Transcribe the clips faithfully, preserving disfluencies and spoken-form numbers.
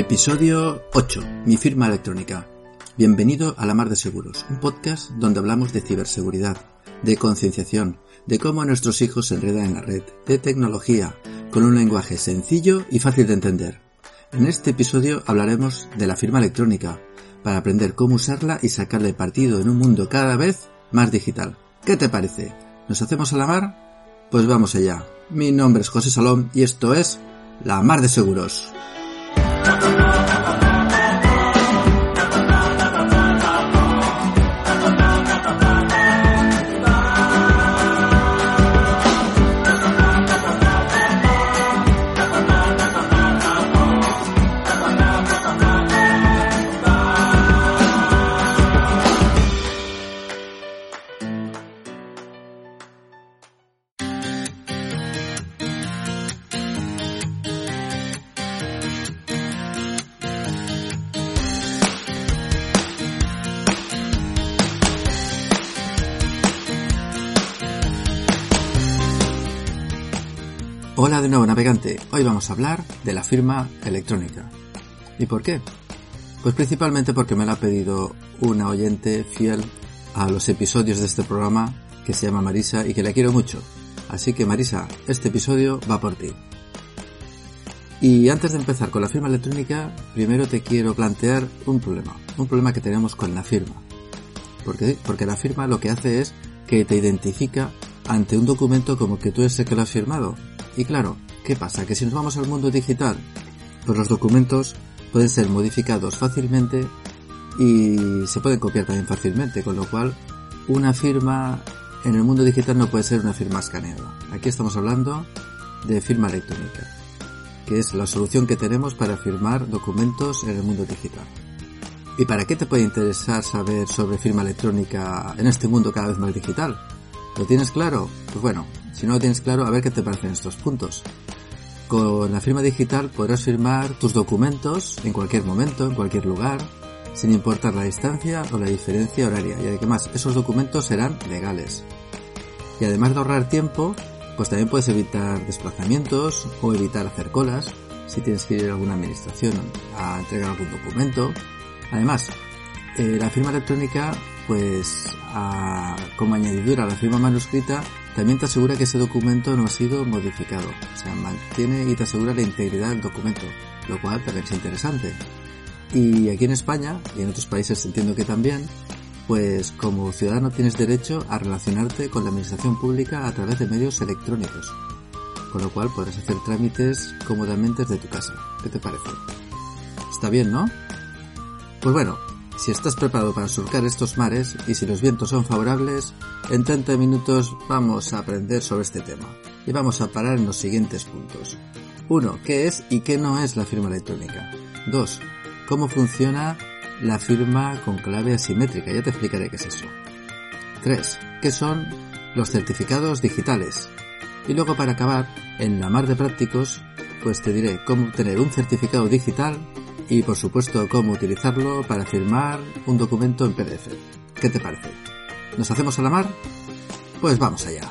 Episodio ocho. Mi firma electrónica. Bienvenido a La Mar de Seguros, un podcast donde hablamos de ciberseguridad, de concienciación, de cómo nuestros hijos se enredan en la red, de tecnología, con un lenguaje sencillo y fácil de entender. En este episodio hablaremos de la firma electrónica, para aprender cómo usarla y sacarle partido en un mundo cada vez más digital. ¿Qué te parece? ¿Nos hacemos a la mar? Pues vamos allá. Mi nombre es José Salom y esto es La Mar de Seguros. Hola de nuevo, navegante. Hoy vamos a hablar de la firma electrónica. ¿Y por qué? Pues principalmente porque me lo ha pedido una oyente fiel a los episodios de este programa que se llama Marisa y que la quiero mucho. Así que Marisa, este episodio va por ti. Y antes de empezar con la firma electrónica, primero te quiero plantear un problema. Un problema que tenemos con la firma. ¿Por qué? Porque la firma lo que hace es que te identifica ante un documento como que tú eres el que lo has firmado. Y claro, ¿qué pasa? Que si nos vamos al mundo digital, pues los documentos pueden ser modificados fácilmente y se pueden copiar también fácilmente, con lo cual una firma en el mundo digital no puede ser una firma escaneada. Aquí estamos hablando de firma electrónica, que es la solución que tenemos para firmar documentos en el mundo digital. ¿Y para qué te puede interesar saber sobre firma electrónica en este mundo cada vez más digital? ¿Lo tienes claro? Pues bueno, si no lo tienes claro, a ver qué te parecen estos puntos. Con la firma digital podrás firmar tus documentos en cualquier momento, en cualquier lugar, sin importar la distancia o la diferencia horaria. Y además, esos documentos serán legales. Y además de ahorrar tiempo, pues también puedes evitar desplazamientos o evitar hacer colas, si tienes que ir a alguna administración a entregar algún documento. Además, eh, la firma electrónica, pues a, como añadidura a la firma manuscrita, también te asegura que ese documento no ha sido modificado. O sea, mantiene y te asegura la integridad del documento, lo cual también es interesante. Y aquí en España, y en otros países entiendo que también, pues como ciudadano tienes derecho a relacionarte con la administración pública a través de medios electrónicos. Con lo cual podrás hacer trámites cómodamente desde tu casa. ¿Qué te parece? Está bien, ¿no? Pues bueno, si estás preparado para surcar estos mares y si los vientos son favorables, en treinta minutos vamos a aprender sobre este tema. Y vamos a parar en los siguientes puntos. uno. ¿Qué es y qué no es la firma electrónica? dos. ¿Cómo funciona la firma con clave asimétrica? Ya te explicaré qué es eso. tres. ¿Qué son los certificados digitales? Y luego, para acabar, en la mar de prácticos, pues te diré cómo obtener un certificado digital y por supuesto cómo utilizarlo para firmar un documento en P D F. ¿Qué te parece? ¿Nos hacemos a la mar? Pues vamos allá.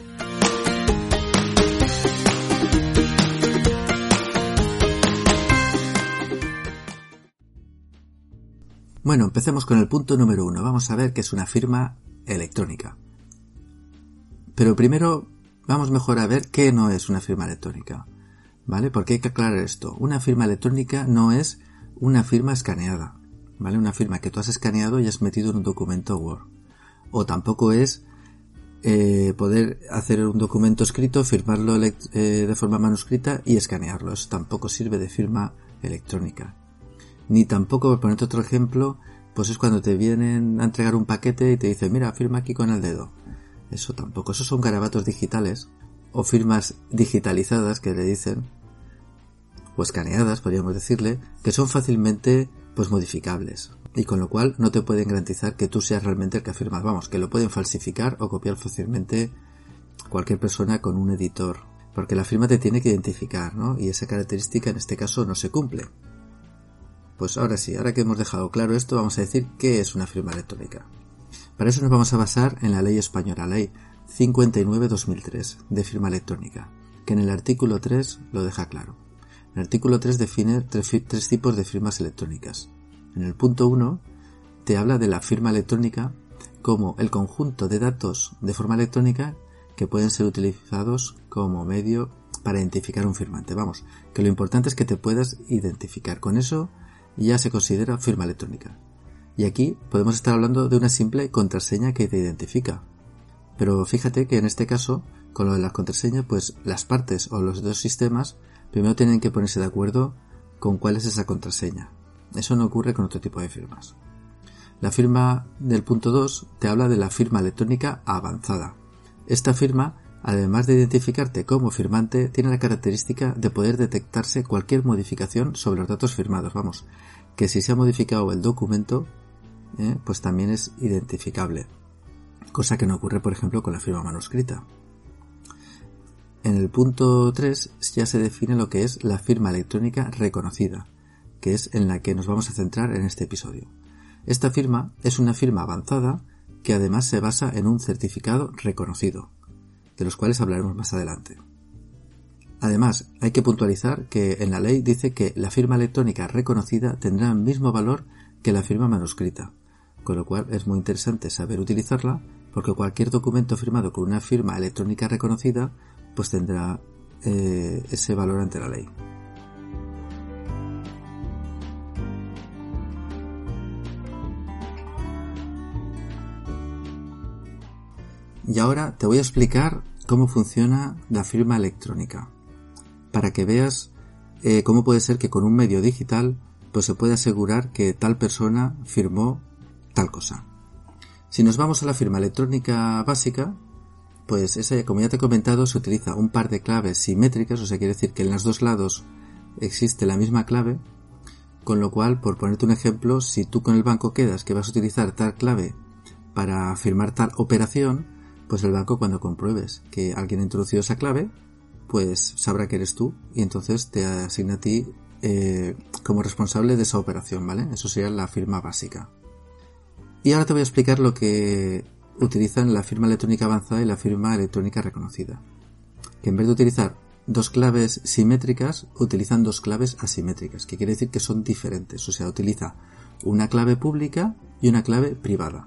Bueno, empecemos con el punto número uno. Vamos a ver qué es una firma electrónica. Pero primero vamos mejor a ver qué no es una firma electrónica. ¿Vale? Porque hay que aclarar esto. Una firma electrónica no es una firma escaneada, ¿vale? Una firma que tú has escaneado y has metido en un documento Word. O tampoco es eh, poder hacer un documento escrito, firmarlo eh, de forma manuscrita y escanearlo. Eso tampoco sirve de firma electrónica. Ni tampoco, por ponerte otro ejemplo, pues es cuando te vienen a entregar un paquete y te dicen, mira, firma aquí con el dedo. Eso tampoco. Esos son garabatos digitales o firmas digitalizadas que le dicen, o escaneadas, podríamos decirle, que son fácilmente pues modificables y con lo cual no te pueden garantizar que tú seas realmente el que ha firmado. Vamos, que lo pueden falsificar o copiar fácilmente cualquier persona con un editor, porque la firma te tiene que identificar, ¿no? Y esa característica en este caso no se cumple. Pues ahora sí, ahora que hemos dejado claro esto, vamos a decir qué es una firma electrónica. Para eso nos vamos a basar en la ley española, ley cincuenta y nueve barra dos mil tres, de firma electrónica, que en el artículo tres lo deja claro. El artículo tres define tres, tres tipos de firmas electrónicas. En el punto uno te habla de la firma electrónica como el conjunto de datos de forma electrónica que pueden ser utilizados como medio para identificar un firmante. Vamos, que lo importante es que te puedas identificar. Con eso ya se considera firma electrónica. Y aquí podemos estar hablando de una simple contraseña que te identifica. Pero fíjate que en este caso, con lo de las contraseñas, pues las partes o los dos sistemas primero tienen que ponerse de acuerdo con cuál es esa contraseña. Eso no ocurre con otro tipo de firmas. La firma del punto dos te habla de la firma electrónica avanzada. Esta firma, además de identificarte como firmante, tiene la característica de poder detectarse cualquier modificación sobre los datos firmados. Vamos, que si se ha modificado el documento, eh, pues también es identificable. Cosa que no ocurre, por ejemplo, con la firma manuscrita. En el punto tres ya se define lo que es la firma electrónica reconocida, que es en la que nos vamos a centrar en este episodio. Esta firma es una firma avanzada que además se basa en un certificado reconocido, de los cuales hablaremos más adelante. Además, hay que puntualizar que en la ley dice que la firma electrónica reconocida tendrá el mismo valor que la firma manuscrita, con lo cual es muy interesante saber utilizarla, porque cualquier documento firmado con una firma electrónica reconocida pues tendrá eh, ese valor ante la ley. Y ahora te voy a explicar cómo funciona la firma electrónica, para que veas eh, cómo puede ser que con un medio digital pues se puede asegurar que tal persona firmó tal cosa. Si nos vamos a la firma electrónica básica, pues esa, como ya te he comentado, se utiliza un par de claves simétricas, o sea, quiere decir que en los dos lados existe la misma clave, con lo cual, por ponerte un ejemplo, si tú con el banco quedas que vas a utilizar tal clave para firmar tal operación, pues el banco, cuando compruebes que alguien ha introducido esa clave, pues sabrá que eres tú y entonces te asigna a ti eh, como responsable de esa operación, ¿vale? Eso sería la firma básica. Y ahora te voy a explicar lo que utilizan la firma electrónica avanzada y la firma electrónica reconocida. Que en vez de utilizar dos claves simétricas, utilizan dos claves asimétricas, que quiere decir que son diferentes. O sea, utiliza una clave pública y una clave privada.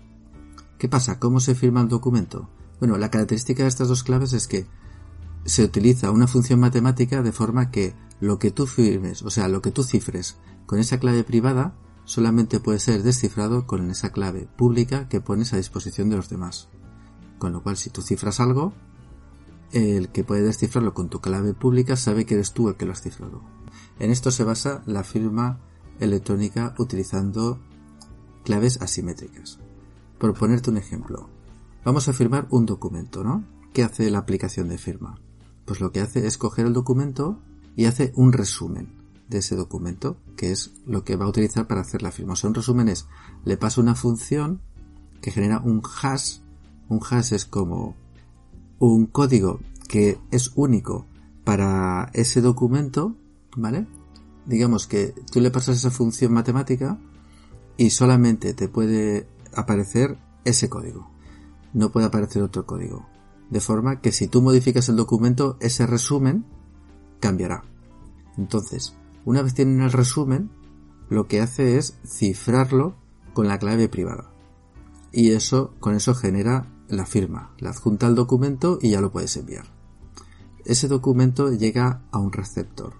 ¿Qué pasa? ¿Cómo se firma el documento? Bueno, la característica de estas dos claves es que se utiliza una función matemática de forma que lo que tú firmes, o sea, lo que tú cifres con esa clave privada, solamente puede ser descifrado con esa clave pública que pones a disposición de los demás. Con lo cual, si tú cifras algo, el que puede descifrarlo con tu clave pública sabe que eres tú el que lo has cifrado. En esto se basa la firma electrónica utilizando claves asimétricas. Por ponerte un ejemplo, vamos a firmar un documento, ¿no? ¿Qué hace la aplicación de firma? Pues lo que hace es coger el documento y hace un resumen de ese documento, que es lo que va a utilizar para hacer la firma. O sea, un resumen es, le pasa una función que genera un hash. Un hash es como un código que es único para ese documento, ¿vale? Digamos que tú le pasas esa función matemática y solamente te puede aparecer ese código. No puede aparecer otro código. De forma que si tú modificas el documento, ese resumen cambiará. Entonces, una vez tienen el resumen, lo que hace es cifrarlo con la clave privada. Y eso, con eso genera la firma, la adjunta al documento y ya lo puedes enviar. Ese documento llega a un receptor.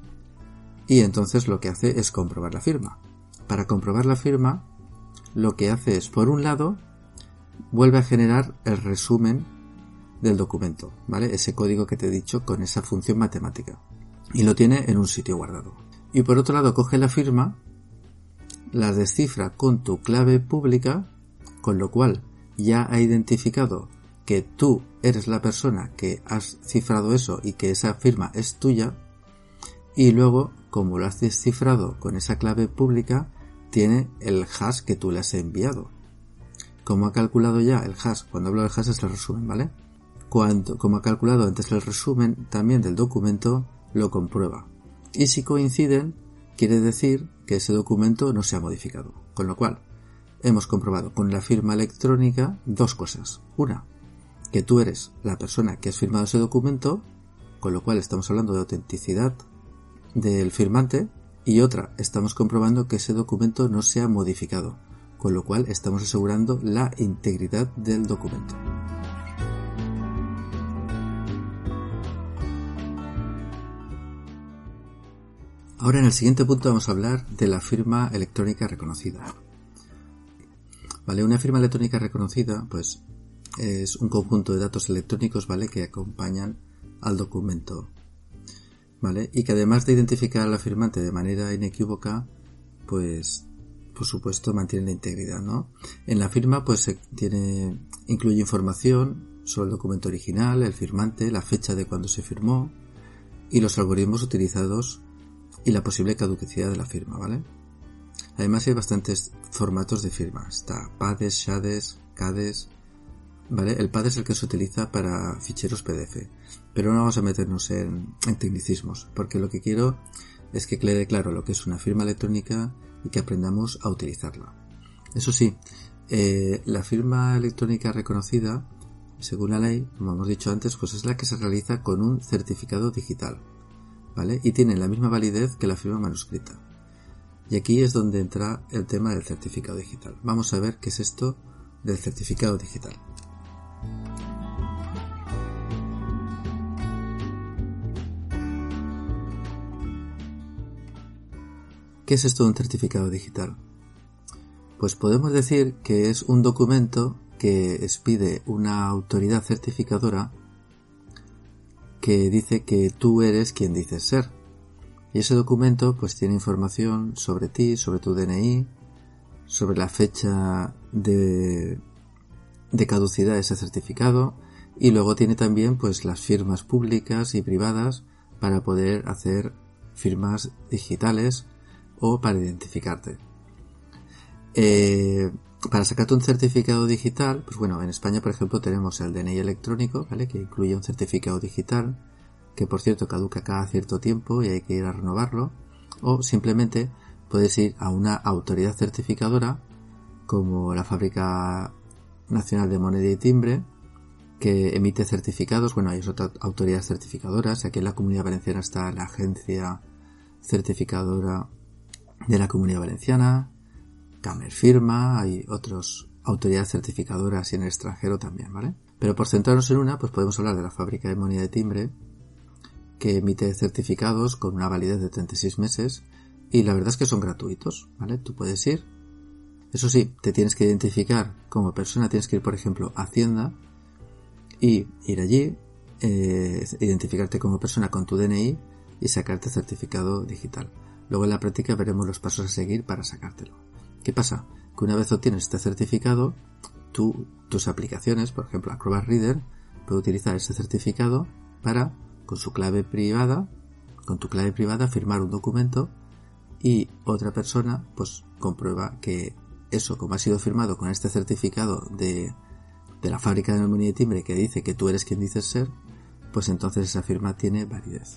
Y entonces lo que hace es comprobar la firma. Para comprobar la firma, lo que hace es, por un lado, vuelve a generar el resumen del documento, ¿vale? Ese código que te he dicho con esa función matemática. Y lo tiene en un sitio guardado. Y por otro lado coge la firma, la descifra con tu clave pública, con lo cual ya ha identificado que tú eres la persona que has cifrado eso y que esa firma es tuya, y luego, como lo has descifrado con esa clave pública, tiene el hash que tú le has enviado. Como ha calculado ya el hash, cuando hablo del hash es el resumen, ¿vale? Cuando, como ha calculado antes el resumen también del documento, lo comprueba. Y si coinciden, quiere decir que ese documento no se ha modificado. Con lo cual, hemos comprobado con la firma electrónica dos cosas. Una, que tú eres la persona que has firmado ese documento, con lo cual estamos hablando de autenticidad del firmante y otra, estamos comprobando que ese documento no se ha modificado, con lo cual estamos asegurando la integridad del documento. Ahora en el siguiente punto vamos a hablar de la firma electrónica reconocida. Vale, una firma electrónica reconocida, pues, es un conjunto de datos electrónicos, ¿vale?, que acompañan al documento, ¿vale? Y que además de identificar al firmante de manera inequívoca, pues, por supuesto, mantiene la integridad, ¿no? En la firma, pues, se tiene, incluye información sobre el documento original, el firmante, la fecha de cuando se firmó y los algoritmos utilizados y la posible caducidad de la firma, ¿vale? Además hay bastantes formatos de firma. Está PADES, SHADES, CADES, ¿vale? El PADES es el que se utiliza para ficheros P D F, pero no vamos a meternos en, en tecnicismos, porque lo que quiero es que quede claro lo que es una firma electrónica y que aprendamos a utilizarla. Eso sí, eh, la firma electrónica reconocida, según la ley, como hemos dicho antes, pues es la que se realiza con un certificado digital, ¿vale? Y tiene la misma validez que la firma manuscrita. Y aquí es donde entra el tema del certificado digital. Vamos a ver qué es esto del certificado digital. ¿Qué es esto de un certificado digital? Pues podemos decir que es un documento que expide una autoridad certificadora que dice que tú eres quien dices ser. Y ese documento pues tiene información sobre ti, sobre tu D N I, sobre la fecha de, de caducidad de ese certificado, y luego tiene también pues las firmas públicas y privadas para poder hacer firmas digitales o para identificarte. Eh, para sacarte un certificado digital, pues bueno, en España por ejemplo tenemos el D N I electrónico, ¿vale?, que incluye un certificado digital, que por cierto caduca cada cierto tiempo y hay que ir a renovarlo, o simplemente puedes ir a una autoridad certificadora como la Fábrica Nacional de Moneda y Timbre, que emite certificados. Bueno, hay otras autoridades certificadoras. Aquí en la Comunidad Valenciana está la Agencia Certificadora de la Comunidad Valenciana, Camerfirma, hay otras autoridades certificadoras y en el extranjero también, ¿vale? Pero por centrarnos en una, pues podemos hablar de la Fábrica de Moneda y Timbre, que emite certificados con una validez de treinta y seis meses y la verdad es que son gratuitos, ¿vale? Tú puedes ir. Eso sí, te tienes que identificar como persona, tienes que ir, por ejemplo, a Hacienda y ir allí, eh, identificarte como persona con tu D N I y sacarte certificado digital. Luego en la práctica veremos los pasos a seguir para sacártelo. ¿Qué pasa? Que una vez obtienes este certificado, tú, tus aplicaciones, por ejemplo Acrobat Reader, puede utilizar ese certificado para, con su clave privada, con tu clave privada, firmar un documento y otra persona pues comprueba que eso, como ha sido firmado con este certificado de, de la Fábrica de Moneda y Timbre que dice que tú eres quien dices ser, pues entonces esa firma tiene validez.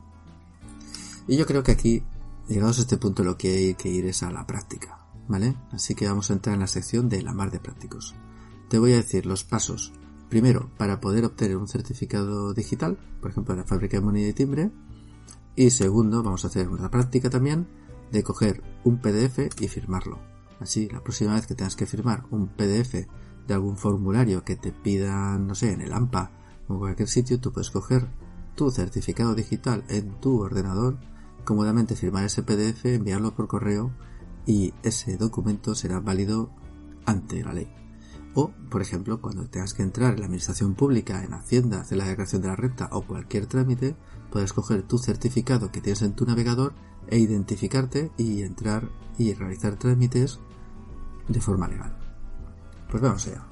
Y yo creo que aquí, llegados a este punto, lo que hay que ir es a la práctica, ¿vale? Así que vamos a entrar en la sección de la mar de prácticos. Te voy a decir los pasos. Primero, para poder obtener un certificado digital, por ejemplo, de la Fábrica de Moneda y Timbre. Y segundo, vamos a hacer una práctica también de coger un P D F y firmarlo. Así, la próxima vez que tengas que firmar un P D F de algún formulario que te pidan, no sé, en el AMPA o en cualquier sitio, tú puedes coger tu certificado digital en tu ordenador, cómodamente firmar ese P D F, enviarlo por correo y ese documento será válido ante la ley. O, por ejemplo, cuando tengas que entrar en la administración pública, en Hacienda, hacer la declaración de la renta o cualquier trámite, puedes coger tu certificado que tienes en tu navegador e identificarte y entrar y realizar trámites de forma legal. Pues vamos allá.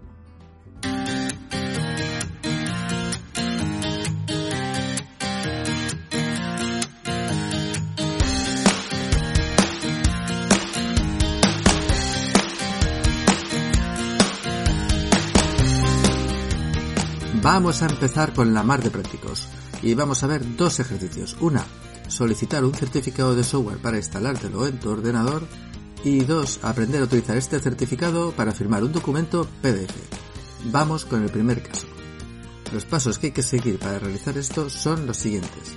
Vamos a empezar con la mar de prácticos y vamos a ver dos ejercicios. Una, solicitar un certificado de software para instalártelo en tu ordenador, y dos, aprender a utilizar este certificado para firmar un documento P D F. Vamos con el primer caso. Los pasos que hay que seguir para realizar esto son los siguientes.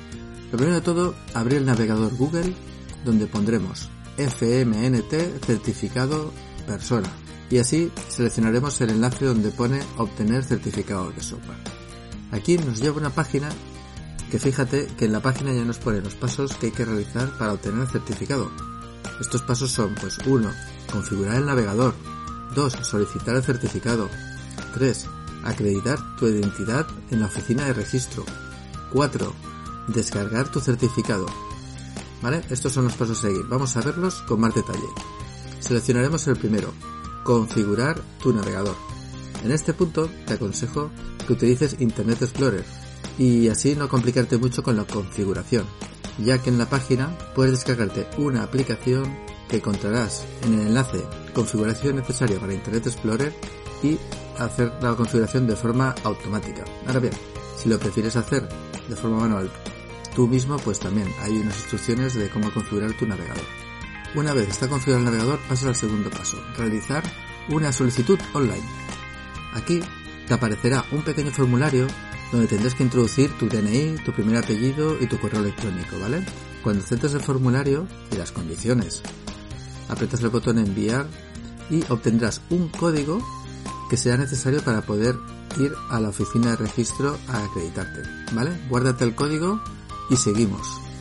Lo primero de todo, abrir el navegador Google, donde pondremos F M N T certificado persona, y así seleccionaremos el enlace donde pone obtener certificado de software. Aquí nos lleva una página que fíjate que en la página ya nos pone los pasos que hay que realizar para obtener el certificado. Estos pasos son, pues uno, configurar el navegador, dos, solicitar el certificado, tres, acreditar tu identidad en la oficina de registro, cuatro, descargar tu certificado. ¿Vale? Estos son los pasos a seguir. Vamos a verlos con más detalle. Seleccionaremos el primero, configurar tu navegador. En este punto te aconsejo que utilices Internet Explorer y así no complicarte mucho con la configuración, ya que en la página puedes descargarte una aplicación que encontrarás en el enlace configuración necesaria para Internet Explorer y hacer la configuración de forma automática. Ahora bien, si lo prefieres hacer de forma manual tú mismo, pues también hay unas instrucciones de cómo configurar tu navegador. Una vez está configurado el navegador, pasas al segundo paso, realizar una solicitud online. Aquí te aparecerá un pequeño formulario donde tendrás que introducir tu D N I, tu primer apellido y tu correo electrónico, ¿vale? Cuando aceptes el formulario y las condiciones, aprietas el botón enviar y obtendrás un código que será necesario para poder ir a la oficina de registro a acreditarte, ¿vale? Guárdate el código y seguimos.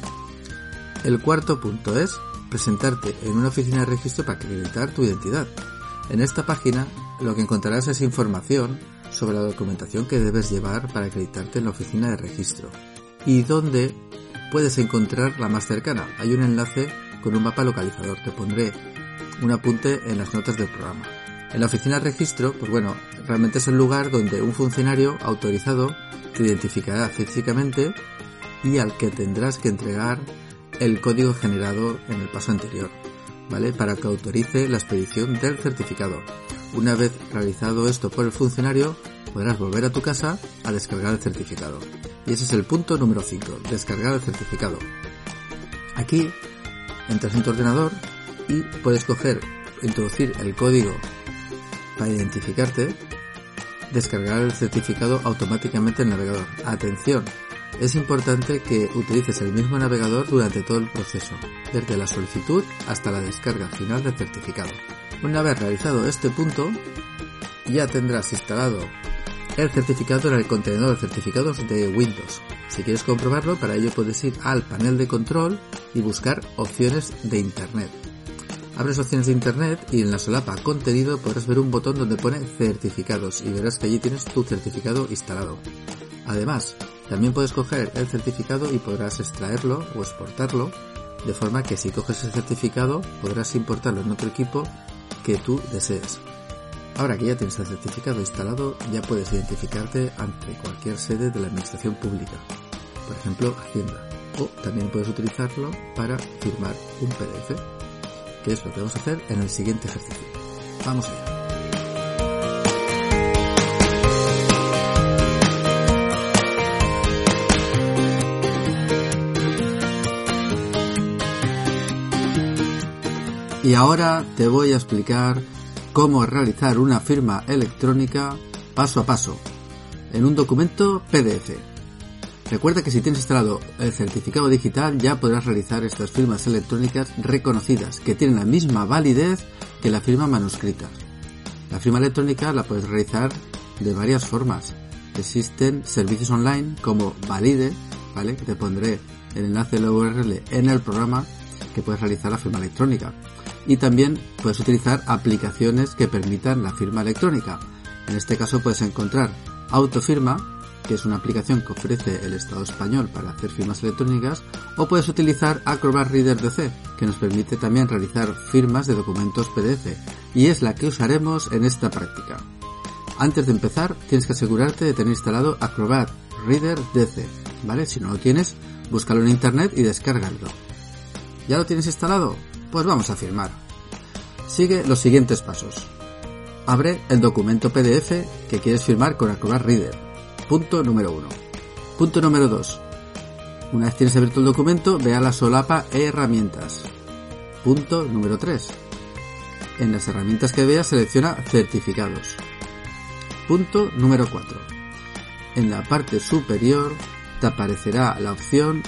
El cuarto punto es presentarte en una oficina de registro para acreditar tu identidad. En esta página lo que encontrarás es información sobre la documentación que debes llevar para acreditarte en la oficina de registro y dónde puedes encontrar la más cercana. Hay un enlace con un mapa localizador, te pondré un apunte en las notas del programa. En la oficina de registro, pues bueno, realmente es el lugar donde un funcionario autorizado te identificará físicamente y al que tendrás que entregar el código generado en el paso anterior, ¿vale? Para que autorice la expedición del certificado. Una vez realizado esto por el funcionario, podrás volver a tu casa a descargar el certificado. Y ese es el punto número cinco, descargar el certificado. Aquí entras en tu ordenador y puedes coger, introducir el código para identificarte, descargar el certificado automáticamente en el navegador. Atención, es importante que utilices el mismo navegador durante todo el proceso, desde la solicitud hasta la descarga final del certificado. Una vez realizado este punto, ya tendrás instalado el certificado en el contenedor de certificados de Windows. Si quieres comprobarlo, para ello puedes ir al panel de control y buscar opciones de Internet. Abres opciones de Internet y en la solapa contenido podrás ver un botón donde pone certificados y verás que allí tienes tu certificado instalado. Además, también puedes coger el certificado y podrás extraerlo o exportarlo, de forma que si coges el certificado podrás importarlo en otro equipo que tú desees. Ahora que ya tienes el certificado instalado, ya puedes identificarte ante cualquier sede de la administración pública, por ejemplo Hacienda, o también puedes utilizarlo para firmar un P D F, que es lo que vamos a hacer en el siguiente ejercicio. Vamos allá. Y ahora te voy a explicar cómo realizar una firma electrónica paso a paso en un documento P D F. Recuerda que si tienes instalado el certificado digital ya podrás realizar estas firmas electrónicas reconocidas que tienen la misma validez que la firma manuscrita. La firma electrónica la puedes realizar de varias formas. Existen servicios online como Valide, ¿vale? Que te pondré el enlace de la U R L en el programa que puedes realizar la firma electrónica. Y también puedes utilizar aplicaciones que permitan la firma electrónica. En este caso puedes encontrar Autofirma, que es una aplicación que ofrece el Estado español para hacer firmas electrónicas, o puedes utilizar Acrobat Reader D C, que nos permite también realizar firmas de documentos P D F, y es la que usaremos en esta práctica. Antes de empezar, tienes que asegurarte de tener instalado Acrobat Reader D C, ¿vale? Si no lo tienes, búscalo en internet y descárgalo. ¿Ya lo tienes instalado? Pues vamos a firmar. Sigue los siguientes pasos. Abre el documento P D F que quieres firmar con Acrobat Reader. Punto número uno. Punto número dos. Una vez tienes abierto el documento, ve a la solapa e herramientas. Punto número tres. En las herramientas que veas selecciona certificados. Punto número cuatro. En la parte superior te aparecerá la opción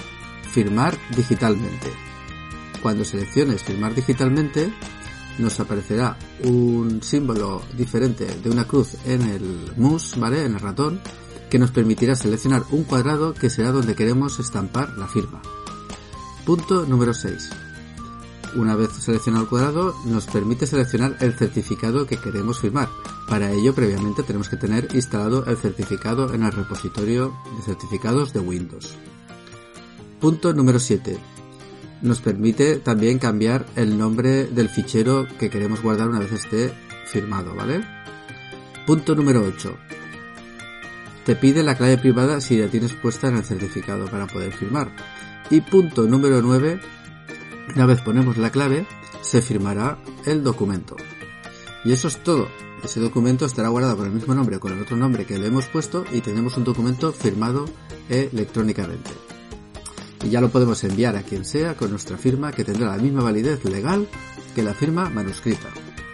firmar digitalmente. Cuando selecciones firmar digitalmente, nos aparecerá un símbolo diferente de una cruz en el mouse, ¿vale? En el ratón, que nos permitirá seleccionar un cuadrado que será donde queremos estampar la firma. Punto número seis. Una vez seleccionado el cuadrado, nos permite seleccionar el certificado que queremos firmar. Para ello, previamente tenemos que tener instalado el certificado en el repositorio de certificados de Windows. Punto número siete. Nos permite también cambiar el nombre del fichero que queremos guardar una vez esté firmado, ¿vale? Punto número ocho. Te pide la clave privada si la tienes puesta en el certificado para poder firmar. Y punto número nueve. Una vez ponemos la clave, se firmará el documento. Y eso es todo. Ese documento estará guardado con el mismo nombre o con el otro nombre que le hemos puesto y tenemos un documento firmado electrónicamente. Y ya lo podemos enviar a quien sea con nuestra firma, que tendrá la misma validez legal que la firma manuscrita.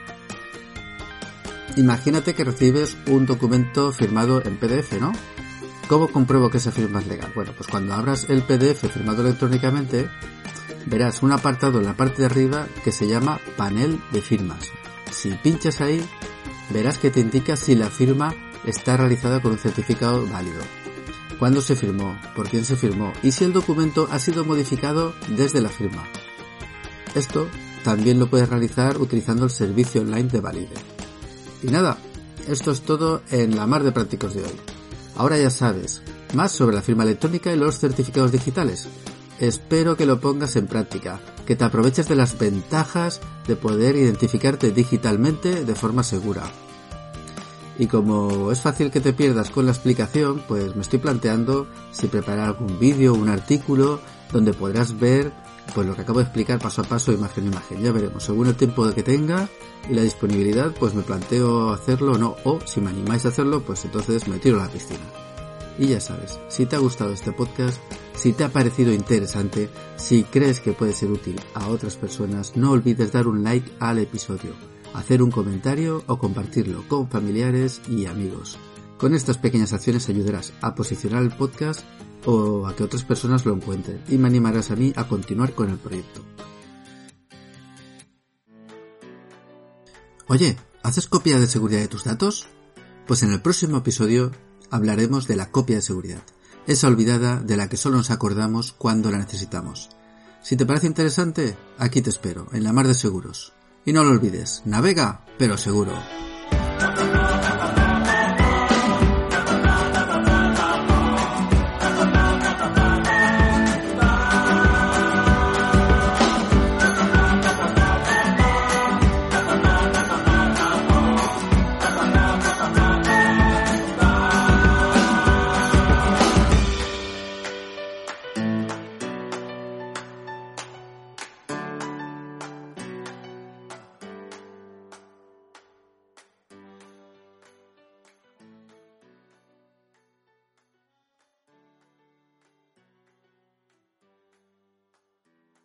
Imagínate que recibes un documento firmado en P D F, ¿no? ¿Cómo compruebo que esa firma es legal? Bueno, pues cuando abras el P D F firmado electrónicamente, verás un apartado en la parte de arriba que se llama panel de firmas. Si pinchas ahí, verás que te indica si la firma está realizada con un certificado válido, cuándo se firmó, por quién se firmó y si el documento ha sido modificado desde la firma. Esto también lo puedes realizar utilizando el servicio online de Valide. Y nada, esto es todo en la mar de prácticos de hoy. Ahora ya sabes más sobre la firma electrónica y los certificados digitales. Espero que lo pongas en práctica, que te aproveches de las ventajas de poder identificarte digitalmente de forma segura. Y como es fácil que te pierdas con la explicación, pues me estoy planteando si preparar algún vídeo o un artículo donde podrás ver pues lo que acabo de explicar paso a paso, imagen a imagen. Ya veremos, según el tiempo que tenga y la disponibilidad, pues me planteo hacerlo o no, o si me animáis a hacerlo, pues entonces me tiro a la piscina. Y ya sabes, si te ha gustado este podcast, si te ha parecido interesante, si crees que puede ser útil a otras personas, no olvides dar un like al episodio, hacer un comentario o compartirlo con familiares y amigos. Con estas pequeñas acciones ayudarás a posicionar el podcast o a que otras personas lo encuentren y me animarás a mí a continuar con el proyecto. Oye, ¿haces copia de seguridad de tus datos? Pues en el próximo episodio hablaremos de la copia de seguridad, esa olvidada de la que solo nos acordamos cuando la necesitamos. Si te parece interesante, aquí te espero, en la mar de seguros. Y no lo olvides, navega, pero seguro.